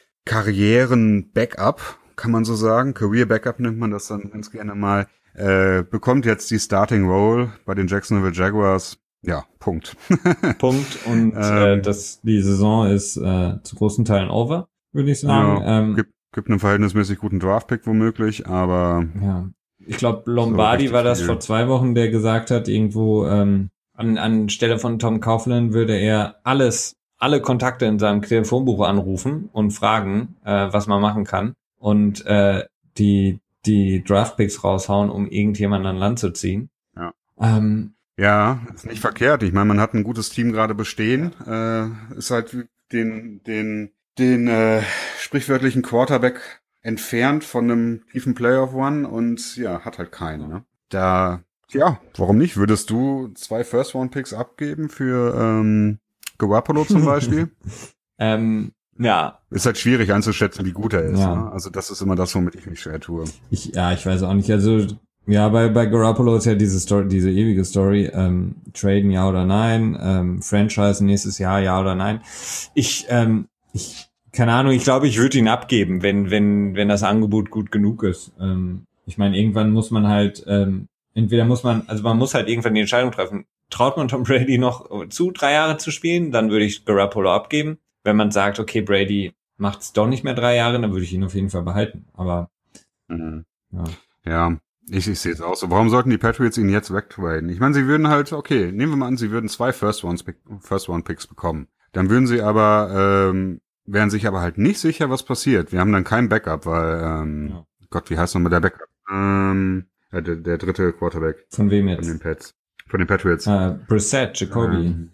Karrieren-Backup, kann man so sagen, Career-Backup nennt man das dann ganz gerne mal, äh, bekommt jetzt die Starting Role bei den Jacksonville Jaguars. Ja, Punkt. Punkt und ähm, äh, das, die Saison ist äh, zu großen Teilen over. Würde ich sagen. Ja, ähm, gibt, gibt einen verhältnismäßig guten Draftpick womöglich, aber ja, ich glaube Lombardi so war das viel. vor zwei Wochen, der gesagt hat, irgendwo ähm, an an Stelle von Tom Coughlin würde er alles, alle Kontakte in seinem Telefonbuch anrufen und fragen, äh, was man machen kann und äh, die die Draftpicks raushauen, um irgendjemanden an Land zu ziehen. Ja. Ähm, ja, ist nicht verkehrt. Ich meine, man hat ein gutes Team gerade bestehen. Äh, ist halt den den den äh, sprichwörtlichen Quarterback entfernt von einem tiefen Playoff One und ja, hat halt keinen. Ne? Da, ja, warum nicht? Würdest du zwei First-Round-Picks abgeben für ähm, Garoppolo zum Beispiel? ähm, ja. Ist halt schwierig einzuschätzen, wie gut er ist. Ja. Ne? Also das ist immer das, womit ich mich schwer tue. Ich, ja, ich weiß auch nicht. Also ja, bei bei Garoppolo ist ja diese Story, diese ewige Story, ähm, traden ja oder nein, ähm, Franchise nächstes Jahr ja oder nein. Ich, ähm, ich keine Ahnung, ich glaube, ich würde ihn abgeben, wenn wenn wenn das Angebot gut genug ist. Ähm, ich meine, irgendwann muss man halt, ähm, entweder muss man, also man muss halt irgendwann die Entscheidung treffen, traut man Tom Brady noch zu, drei Jahre zu spielen, dann würde ich Garoppolo abgeben. Wenn man sagt, okay, Brady macht es doch nicht mehr drei Jahre, dann würde ich ihn auf jeden Fall behalten. Aber mhm. ja, ja ich, ich sehe es auch so. Warum sollten die Patriots ihn jetzt wegtraden? Ich meine, sie würden halt, okay, nehmen wir mal an, sie würden zwei First-Round-Picks bekommen. Dann würden sie aber ähm, wären sich aber halt nicht sicher, was passiert. Wir haben dann kein Backup, weil, ähm, ja. Gott, wie heißt nochmal der Backup? Ähm, der, der dritte Quarterback. Von wem jetzt? Von den Pats. Von den Patriots. Uh, Brissett, Jacoby. Ähm,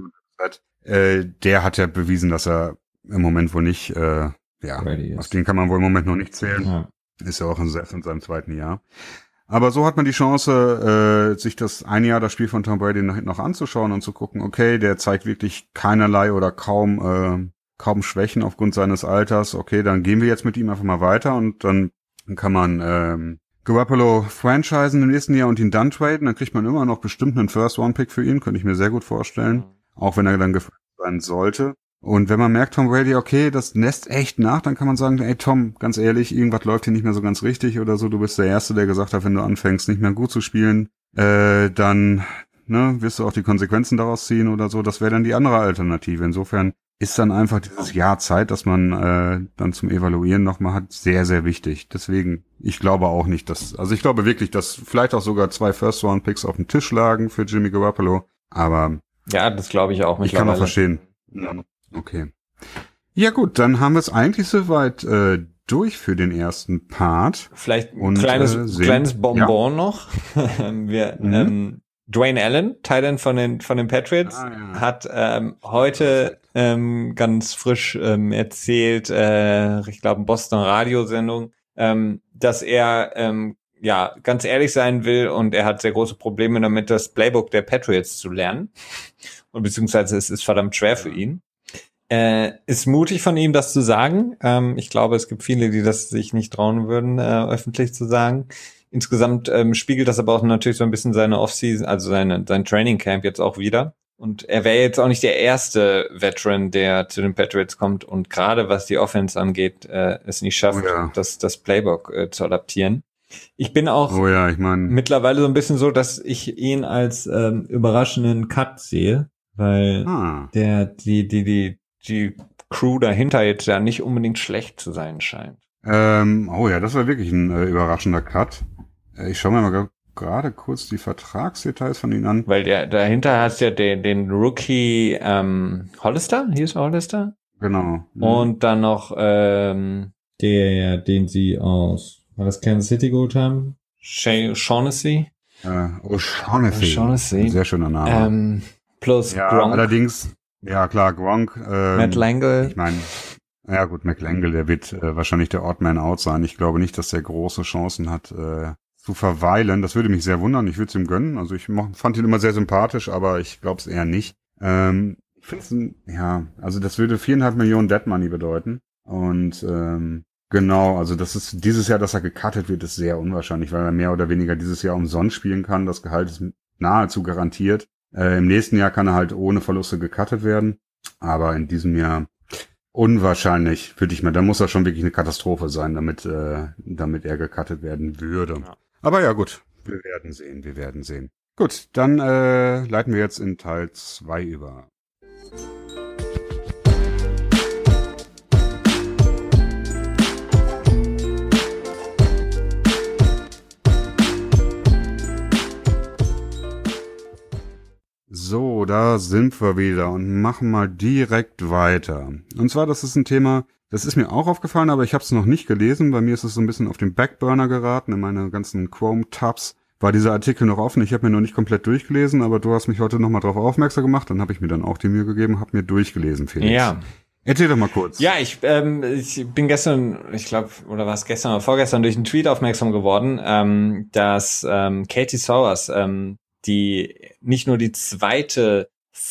äh, der hat ja bewiesen, dass er im Moment wohl nicht, äh, ja, auf den kann man wohl im Moment noch nicht zählen. Ja. Ist ja auch in seinem zweiten Jahr. Aber so hat man die Chance, äh, sich das ein Jahr das Spiel von Tom Brady noch, noch anzuschauen und zu gucken, okay, der zeigt wirklich keinerlei oder kaum, äh, kaum Schwächen aufgrund seines Alters, okay, dann gehen wir jetzt mit ihm einfach mal weiter und dann kann man ähm, Garoppolo franchisen im nächsten Jahr und ihn dann traden, dann kriegt man immer noch bestimmt einen First-Round-Pick für ihn, könnte ich mir sehr gut vorstellen, auch wenn er dann gefragt sein sollte. Und wenn man merkt, Tom Brady, okay, das lässt echt nach, dann kann man sagen, ey Tom, ganz ehrlich, irgendwas läuft hier nicht mehr so ganz richtig oder so, du bist der Erste, der gesagt hat, wenn du anfängst, nicht mehr gut zu spielen, äh, dann ne, wirst du auch die Konsequenzen daraus ziehen oder so, das wäre dann die andere Alternative. Insofern ist dann einfach dieses Jahr Zeit, dass man äh, dann zum Evaluieren nochmal hat, sehr, sehr wichtig. Deswegen, ich glaube auch nicht, dass, also ich glaube wirklich, dass vielleicht auch sogar zwei First-Round-Picks auf dem Tisch lagen für Jimmy Garoppolo, Aber ja, das glaube ich auch ich kann auch verstehen. Okay. Ja gut, dann haben wir es eigentlich soweit äh, durch für den ersten Part. Vielleicht ein Und, kleines, äh, sehen, kleines Bonbon ja. noch. wir, Mhm. ähm, Dwayne Allen, Titan von den von den Patriots, ah, ja. hat ähm, heute ähm, ganz frisch ähm, erzählt, äh, ich glaube, in Boston Radiosendung, ähm, dass er ähm, ja ganz ehrlich sein will und er hat sehr große Probleme damit, das Playbook der Patriots zu lernen. Und beziehungsweise es ist verdammt schwer ja. für ihn. Äh, ist mutig von ihm, das zu sagen. Ähm, ich glaube, es gibt viele, die das sich nicht trauen würden, äh, öffentlich zu sagen. Insgesamt ähm, spiegelt das aber auch natürlich so ein bisschen seine Offseason, also seine, sein Training Camp jetzt auch wieder. Und er wäre jetzt auch nicht der erste Veteran, der zu den Patriots kommt und gerade was die Offense angeht, äh, es nicht schafft, oh ja. das, das Playbook äh, zu adaptieren. Ich bin auch oh ja, ich mein, mittlerweile so ein bisschen so, dass ich ihn als ähm, überraschenden Cut sehe, weil ah. der, die, die, die, die Crew dahinter jetzt ja nicht unbedingt schlecht zu sein scheint. Ähm, oh ja, das war wirklich ein äh, überraschender Cut. Äh, ich schaue mir mal gerade kurz die Vertragsdetails von ihnen an. Weil der dahinter hast ja den, den Rookie ähm, Hollister, hier ist Hollister. Genau. Mhm. Und dann noch ähm, der, den sie aus, war das Kansas City geholt haben? Shaughnessy. Äh, O'Shaughnessy. O'Shaughnessy. Sehr schöner Name. Ähm, plus ja, Gronk. Allerdings, ja klar, Gronk. Ähm, Matt Langle. Ich meine, ja gut, McLangle, der wird äh, wahrscheinlich der Odd Man Out sein. Ich glaube nicht, dass der große Chancen hat, äh, zu verweilen. Das würde mich sehr wundern. Ich würde es ihm gönnen. Also ich moch, fand ihn immer sehr sympathisch, aber ich glaube es eher nicht. Ähm, ich finde es, ja, also das würde viereinhalb Millionen Dead Money bedeuten. Und ähm, genau, also das ist dieses Jahr, dass er gecuttet wird, ist sehr unwahrscheinlich, weil er mehr oder weniger dieses Jahr umsonst spielen kann. Das Gehalt ist nahezu garantiert. Äh, im nächsten Jahr kann er halt ohne Verluste gecuttet werden. Aber in diesem Jahr unwahrscheinlich, würde ich mal. Da muss er schon wirklich eine Katastrophe sein, damit äh, damit er gecuttet werden würde. Ja. Aber ja, gut. Wir werden sehen, wir werden sehen. Gut, dann äh, leiten wir jetzt in Teil zwei über. So, da sind wir wieder und machen mal direkt weiter. Und zwar, das ist ein Thema, das ist mir auch aufgefallen, aber ich habe es noch nicht gelesen. Bei mir ist es so ein bisschen auf den Backburner geraten. In meine ganzen Chrome-Tabs war dieser Artikel noch offen. Ich habe mir noch nicht komplett durchgelesen, aber du hast mich heute nochmal drauf aufmerksam gemacht. Dann habe ich mir dann auch die Mühe gegeben, habe mir durchgelesen, Felix. Ja. Erzähl doch mal kurz. Ja, ich, ähm, ich bin gestern, ich glaube, oder war es gestern oder vorgestern, durch einen Tweet aufmerksam geworden, ähm, dass ähm, Katie Sowers, ähm, die nicht nur die zweite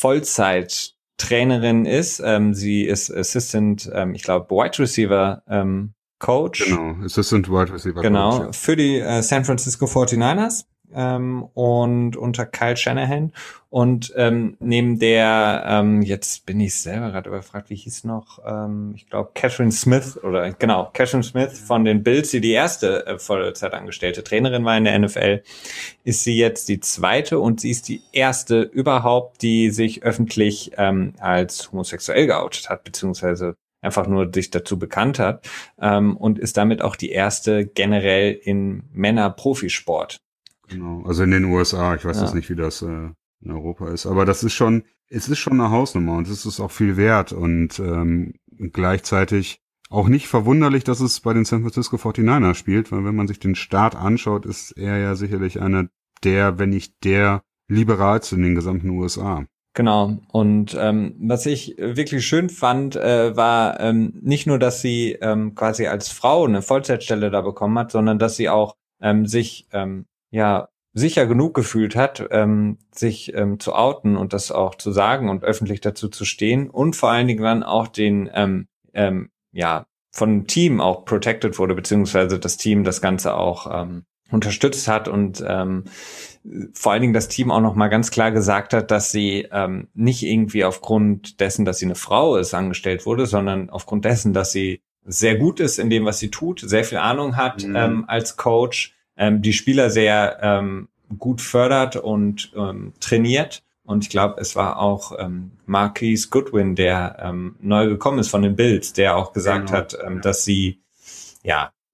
Vollzeit-Trainerin ist, ähm, sie ist Assistant, ähm, ich glaube, Wide Receiver ähm, Coach. Genau, Assistant Wide Receiver genau, Coach. Genau, für die äh, San Francisco forty-niners ähm, und unter Kyle Shanahan. Und ähm, neben der, ähm, jetzt bin ich selber gerade überfragt, wie hieß noch, ähm, ich glaube Catherine Smith, oder genau, Catherine Smith von den Bills, die die erste äh, Vollzeitangestellte Trainerin war in der N F L, ist sie jetzt die zweite und sie ist die erste überhaupt, die sich öffentlich ähm, als homosexuell geoutet hat, beziehungsweise einfach nur sich dazu bekannt hat, ähm, und ist damit auch die erste generell in Männer-Profisport. Genau, also in den U S A, ich weiß jetzt ja. nicht, wie das äh, in Europa ist, aber das ist schon, es ist schon eine Hausnummer und es ist auch viel wert und ähm, gleichzeitig auch nicht verwunderlich, dass es bei den San Francisco forty-niners spielt, weil wenn man sich den Start anschaut, ist er ja sicherlich einer der, wenn nicht der liberalste in den gesamten U S A. Genau. Und ähm, was ich wirklich schön fand, äh, war ähm, nicht nur, dass sie ähm, quasi als Frau eine Vollzeitstelle da bekommen hat, sondern dass sie auch ähm, sich ähm, ja sicher genug gefühlt hat, ähm, sich ähm, zu outen und das auch zu sagen und öffentlich dazu zu stehen und vor allen Dingen dann auch den ähm, ähm, ja von dem Team auch protected wurde, beziehungsweise das Team das Ganze auch ähm, unterstützt hat und ähm, vor allen Dingen das Team auch noch mal ganz klar gesagt hat, dass sie ähm, nicht irgendwie aufgrund dessen, dass sie eine Frau ist, angestellt wurde, sondern aufgrund dessen, dass sie sehr gut ist in dem, was sie tut, sehr viel Ahnung hat mhm. ähm, als Coach, ähm, die Spieler sehr ähm, gut fördert und ähm, trainiert. Und ich glaube, es war auch ähm, Marquise Goodwin, der ähm, neu gekommen ist von den Bills, der auch gesagt genau. hat, ähm, dass sie ja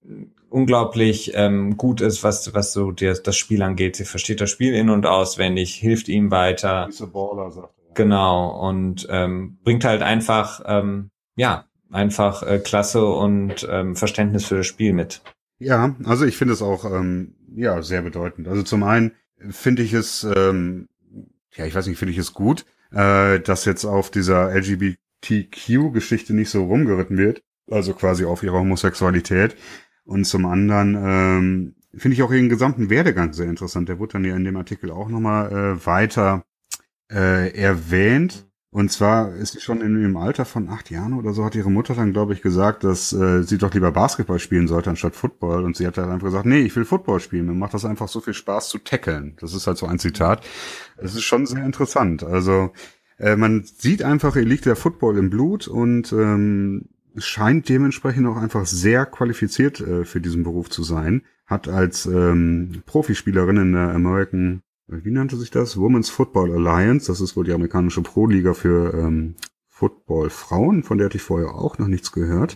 unglaublich ähm, gut ist, was was so der, das Spiel angeht. Sie versteht das Spiel in- und auswendig, hilft ihm weiter. He's a baller, sagt er. Genau, und ähm, bringt halt einfach, ähm, ja, einfach äh, Klasse und ähm, Verständnis für das Spiel mit. Ja, also ich finde es auch ähm, ja sehr bedeutend. Also zum einen finde ich es, ähm, ja, ich weiß nicht, finde ich es gut, äh, dass jetzt auf dieser L G B T Q-Geschichte nicht so rumgeritten wird, also quasi auf ihre Homosexualität. Und zum anderen ähm, finde ich auch ihren gesamten Werdegang sehr interessant. Der wurde dann ja in dem Artikel auch nochmal äh, weiter äh, erwähnt. Und zwar ist sie schon in dem Alter von acht Jahren oder so, hat ihre Mutter dann, glaube ich, gesagt, dass äh, sie doch lieber Basketball spielen sollte anstatt Football. Und sie hat dann einfach gesagt, nee, ich will Football spielen. Mir macht das einfach so viel Spaß zu tackeln. Das ist halt so ein Zitat. Das ist schon sehr interessant. Also äh, man sieht einfach, ihr liegt der Football im Blut und ähm, scheint dementsprechend auch einfach sehr qualifiziert äh, für diesen Beruf zu sein. Hat als ähm, Profispielerin in der American, wie nannte sich das? Women's Football Alliance. Das ist wohl die amerikanische Pro-Liga für ähm, Football-Frauen, von der hatte ich vorher auch noch nichts gehört.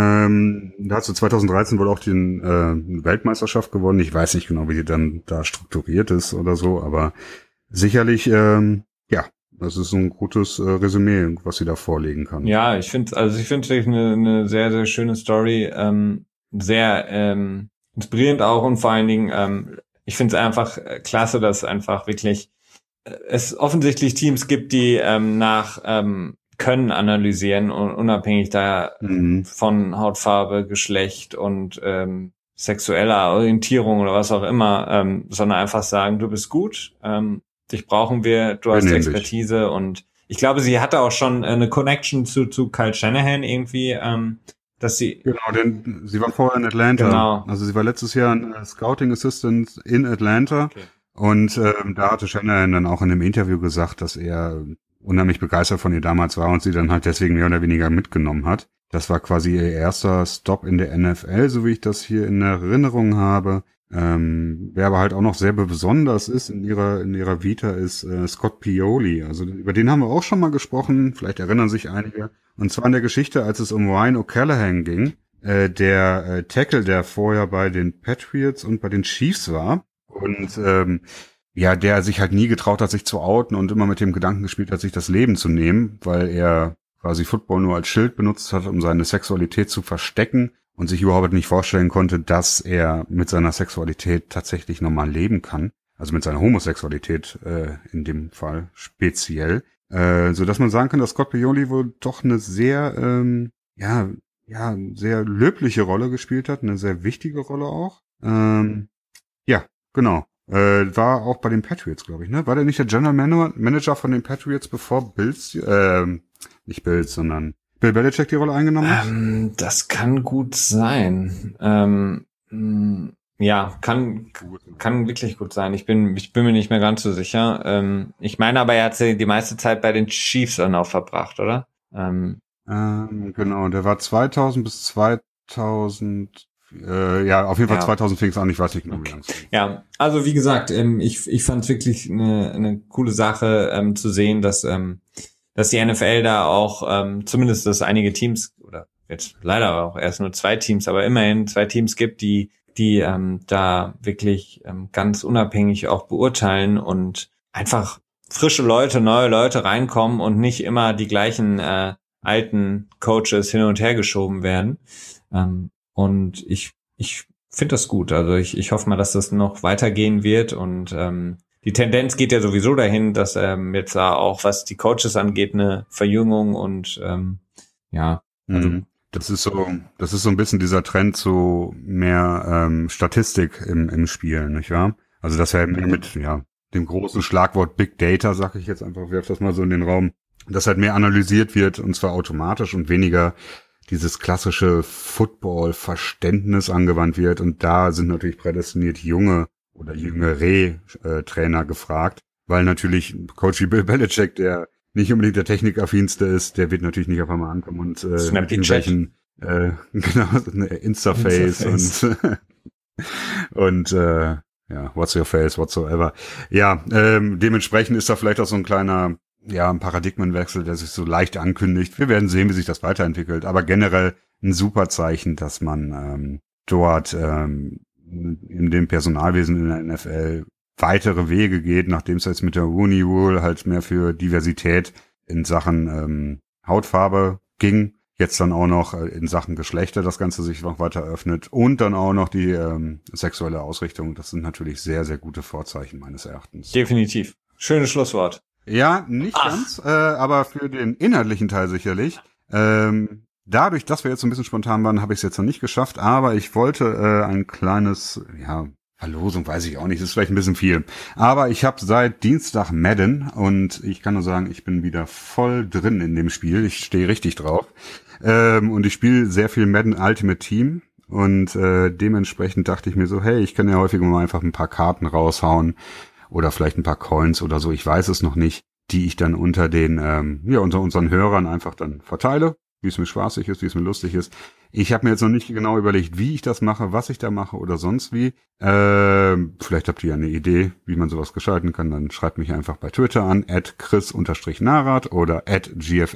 Ähm, da hat sie zwanzig dreizehn wohl auch die äh, Weltmeisterschaft gewonnen. Ich weiß nicht genau, wie die dann da strukturiert ist oder so, aber sicherlich, ähm, ja, das ist ein gutes äh, Resümee, was sie da vorlegen kann. Ja, ich finde, also ich finde es eine, eine sehr, sehr schöne Story, ähm, sehr ähm, inspirierend auch und vor allen Dingen, ähm, ich finde es einfach klasse, dass einfach wirklich äh, es offensichtlich Teams gibt, die ähm, nach ähm, Können analysieren und unabhängig da Mhm. von Hautfarbe, Geschlecht und ähm, sexueller Orientierung oder was auch immer, ähm, sondern einfach sagen, du bist gut, ähm, dich brauchen wir, du hast Nämlich. Expertise und ich glaube, sie hatte auch schon eine Connection zu zu Kyle Shanahan irgendwie, ähm, dass sie Genau, denn sie war vorher in Atlanta. Genau. Also sie war letztes Jahr ein äh, Scouting Assistant in Atlanta. Okay. Und ähm, da hatte Shanahan dann auch in einem Interview gesagt, dass er unheimlich begeistert von ihr damals war und sie dann halt deswegen mehr oder weniger mitgenommen hat. Das war quasi ihr erster Stop in der N F L, so wie ich das hier in Erinnerung habe. Ähm, wer aber halt auch noch sehr besonders ist in ihrer in ihrer Vita ist äh, Scott Pioli. Also über den haben wir auch schon mal gesprochen. Vielleicht erinnern sich einige. Und zwar in der Geschichte, als es um Ryan O'Callaghan ging, äh, der äh, Tackle, der vorher bei den Patriots und bei den Chiefs war. Und ähm, ja, der sich halt nie getraut hat, sich zu outen und immer mit dem Gedanken gespielt hat, sich das Leben zu nehmen, weil er quasi Football nur als Schild benutzt hat, um seine Sexualität zu verstecken und sich überhaupt nicht vorstellen konnte, dass er mit seiner Sexualität tatsächlich normal leben kann. Also mit seiner Homosexualität äh, in dem Fall speziell. Äh, so dass man sagen kann, dass Scott Pioli wohl doch eine sehr, ähm, ja, ja, sehr löbliche Rolle gespielt hat, eine sehr wichtige Rolle auch. Ähm, ja, genau. Äh, war auch bei den Patriots, glaube ich, ne? War der nicht der General Manager von den Patriots, bevor Bills, äh, nicht Bills, sondern Bill Belichick die Rolle eingenommen hat? Ähm, das kann gut sein. Ähm, mh, ja, kann kann wirklich gut sein. Ich bin ich bin mir nicht mehr ganz so sicher. Ähm, ich meine aber, er hat die meiste Zeit bei den Chiefs dann auch verbracht, oder? Ähm, ähm, genau, der war zweitausend bis zweitausend, äh, ja, auf jeden Fall Ja. zweitausend fing es an, ich weiß nicht genau, wie Okay. lange es ging. Ja, also wie gesagt, ähm, ich ich fand es wirklich eine eine coole Sache ähm, zu sehen, dass ähm, dass die N F L da auch ähm, zumindest, dass einige Teams oder jetzt leider auch erst nur zwei Teams, aber immerhin zwei Teams gibt, die die ähm, da wirklich ähm, ganz unabhängig auch beurteilen und einfach frische Leute, neue Leute reinkommen und nicht immer die gleichen äh, alten Coaches hin und her geschoben werden. Ähm, und ich ich finde das gut. Also ich ich hoffe mal, dass das noch weitergehen wird und ähm, die Tendenz geht ja sowieso dahin, dass ähm, jetzt da auch, was die Coaches angeht, eine Verjüngung und ähm, ja, also Mhm. Das ist so, das ist so ein bisschen dieser Trend zu mehr ähm, Statistik im, im Spiel, nicht wahr? Also dass er mehr mit, ja, dem großen Schlagwort Big Data, sag ich jetzt einfach, werf das mal so in den Raum, dass halt mehr analysiert wird und zwar automatisch und weniger dieses klassische Football-Verständnis angewandt wird und da sind natürlich prädestiniert junge oder jüngere äh, Trainer gefragt, weil natürlich Coach Bill Belichick, der nicht unbedingt der Technikaffinste ist, der wird natürlich nicht auf einmal ankommen und äh, Snap mit die irgendwelchen äh, genau, eine Instaface Instaface. und und äh, ja, what's your face, whatsoever. Ja, ähm, dementsprechend ist da vielleicht auch so ein kleiner, ja, ein Paradigmenwechsel, der sich so leicht ankündigt. Wir werden sehen, wie sich das weiterentwickelt, aber generell ein super Zeichen, dass man ähm, dort ähm, in dem Personalwesen in der N F L weitere Wege geht, nachdem es jetzt mit der Rooney Rule halt mehr für Diversität in Sachen ähm, Hautfarbe ging, jetzt dann auch noch in Sachen Geschlechter das Ganze sich noch weiter öffnet und dann auch noch die ähm, sexuelle Ausrichtung. Das sind natürlich sehr, sehr gute Vorzeichen meines Erachtens. Definitiv. Schönes Schlusswort. Ja, nicht Ach. ganz, äh, aber für den inhaltlichen Teil sicherlich. Ähm, dadurch, dass wir jetzt so ein bisschen spontan waren, habe ich es jetzt noch nicht geschafft, aber ich wollte äh, ein kleines, ja, Verlosung weiß ich auch nicht, das ist vielleicht ein bisschen viel. Aber ich habe seit Dienstag Madden und ich kann nur sagen, ich bin wieder voll drin in dem Spiel. Ich stehe richtig drauf. Ähm, und ich spiele sehr viel Madden Ultimate Team. Und äh, dementsprechend dachte ich mir so, hey, ich kann ja häufig mal einfach ein paar Karten raushauen oder vielleicht ein paar Coins oder so, ich weiß es noch nicht, die ich dann unter den, ähm, ja, unter unseren Hörern einfach dann verteile, wie es mir spaßig ist, wie es mir lustig ist. Ich habe mir jetzt noch nicht genau überlegt, wie ich das mache, was ich da mache oder sonst wie. Ähm, vielleicht habt ihr ja eine Idee, wie man sowas gestalten kann. Dann schreibt mich einfach bei Twitter an, at chris-narat oder at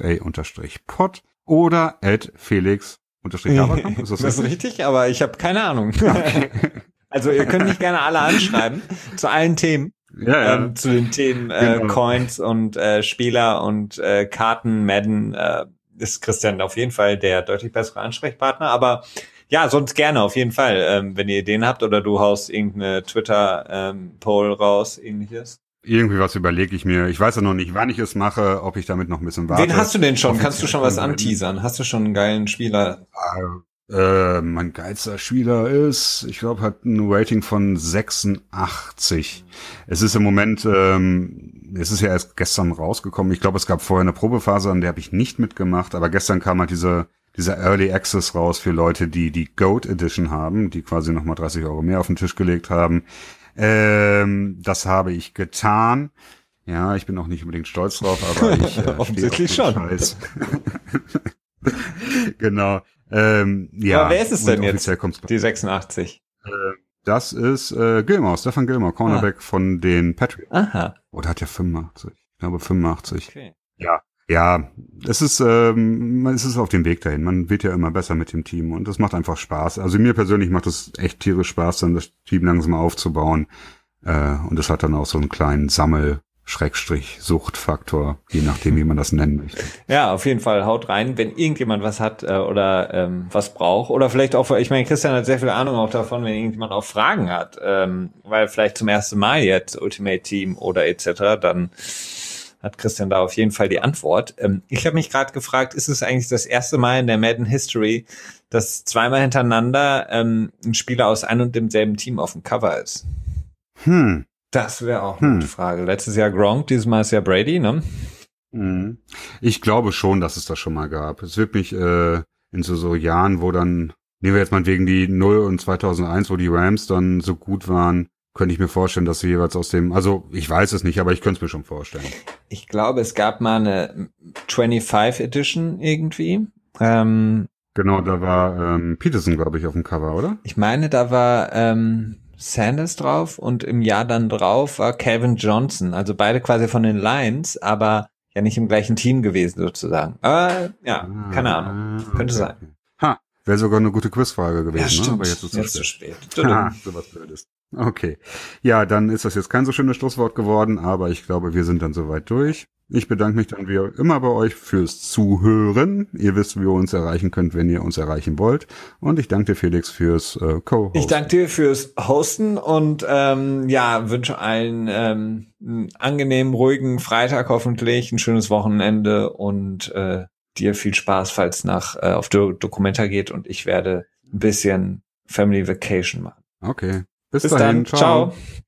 gfa-pod oder at felix-haberkamp. Ist das, das ist richtig, aber ich habe keine Ahnung. Okay. Also ihr könnt mich gerne alle anschreiben zu allen Themen. Ja, ja. Ähm, zu den Themen äh, genau. Coins und äh, Spieler und äh, Karten, Madden, äh, ist Christian auf jeden Fall der deutlich bessere Ansprechpartner, aber ja, sonst gerne auf jeden Fall, ähm, wenn ihr Ideen habt oder du haust irgendeine Twitter-Poll ähm, raus, ähnliches. Irgendwie was überlege ich mir. Ich weiß ja noch nicht, wann ich es mache, ob ich damit noch ein bisschen warte. Wen hast du denn schon? Kannst du schon was anteasern? Hast du schon einen geilen Spieler? Äh, mein geilster Spieler ist, ich glaube, hat ein Rating von sechsundachtzig. Es ist im Moment, ähm, es ist ja erst gestern rausgekommen. Ich glaube, es gab vorher eine Probephase, an der habe ich nicht mitgemacht, aber gestern kam halt diese, dieser Early Access raus für Leute, die die Goat Edition haben, die quasi nochmal dreißig Euro mehr auf den Tisch gelegt haben. Ähm, das habe ich getan. Ja, ich bin auch nicht unbedingt stolz drauf, aber ich äh, offensichtlich schon. Scheiß. Genau. Ähm, ja. Aber wer ist es denn jetzt? Die sechsundachtzig. Äh, das ist äh, Gilmore, Stefan Gilmore, Cornerback ah. von den Patriots. Aha. Oder hat er fünfundachtzig? Ich glaube fünfundachtzig. Okay. Ja. Ja, es ist, ähm, es ist auf dem Weg dahin. Man wird ja immer besser mit dem Team und das macht einfach Spaß. Also mir persönlich macht es echt tierisch Spaß, dann das Team langsam aufzubauen. Äh, und es hat dann auch so einen kleinen Sammel- Schrägstrich Suchtfaktor, je nachdem, wie man das nennen möchte. Ja, auf jeden Fall haut rein, wenn irgendjemand was hat äh, oder ähm, was braucht oder vielleicht auch, ich meine, Christian hat sehr viel Ahnung auch davon, wenn irgendjemand auch Fragen hat, ähm, weil vielleicht zum ersten Mal jetzt Ultimate Team oder et cetera, dann hat Christian da auf jeden Fall die Antwort. Ähm, ich habe mich gerade gefragt, ist es eigentlich das erste Mal in der Madden History, dass zweimal hintereinander ähm, ein Spieler aus einem und demselben Team auf dem Cover ist? Hm. Das wäre auch eine hm. gute Frage. Letztes Jahr Gronk, dieses Mal ist ja Brady, ne? Mhm. Ich glaube schon, dass es das schon mal gab. Es wird mich äh, in so, so Jahren, wo dann, nehmen wir jetzt mal wegen die Null und zweitausendeins, wo die Rams dann so gut waren, könnte ich mir vorstellen, dass sie jeweils aus dem, also ich weiß es nicht, aber ich könnte es mir schon vorstellen. Ich glaube, es gab mal eine fünfundzwanzig Edition irgendwie. Ähm, genau, da war ähm, Peterson, glaube ich, auf dem Cover, oder? Ich meine, da war ähm, Sanders drauf und im Jahr dann drauf war Calvin Johnson. Also beide quasi von den Lions, aber ja nicht im gleichen Team gewesen sozusagen. Aber ja, ah, keine Ahnung. Könnte okay. sein. Ha, wäre sogar eine gute Quizfrage gewesen. Ja, stimmt. Ne? Aber jetzt ist es zu spät. Ha, sowas Blödes. Okay. Ja, dann ist das jetzt kein so schönes Schlusswort geworden, aber ich glaube, wir sind dann soweit durch. Ich bedanke mich dann wie immer bei euch fürs Zuhören. Ihr wisst, wie ihr uns erreichen könnt, wenn ihr uns erreichen wollt. Und ich danke dir, Felix, fürs äh, Co-Hosten. Ich danke dir fürs Hosten und ähm, ja, wünsche allen ähm, einen angenehmen, ruhigen Freitag hoffentlich, ein schönes Wochenende und äh, dir viel Spaß, falls nach äh, auf Do- Documenta geht und ich werde ein bisschen Family Vacation machen. Okay. Bis, Bis dahin. dann. Ciao. Ciao.